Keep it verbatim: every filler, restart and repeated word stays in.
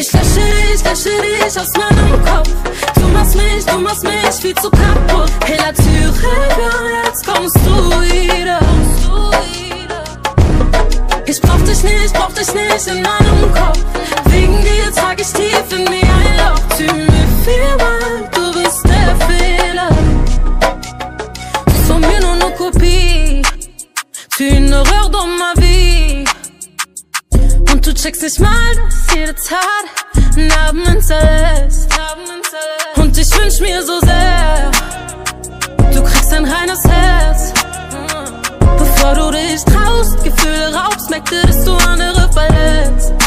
Ich lösche dich, lösche dich aus meinem Kopf. Du machst mich, du machst mich viel zu kaputt. Hey, la Türe, jetzt kommst du wieder. Ich brauch dich nicht, brauch dich nicht in meinem Kopf. Wegen dir trag ich tief in mir ein Loch. Tu me fais mal, du bist der Fehler. Tu sens mieux non nos copies. Tu es une horreur dans ma vie. Und du checkst nicht mal, dass jede Tat Narben hinterlässt. Und ich wünsch mir so sehr, du kriegst ein reines Herz. Bevor du dich traust, Gefühle raubst, merkte, dass du andere verletzt.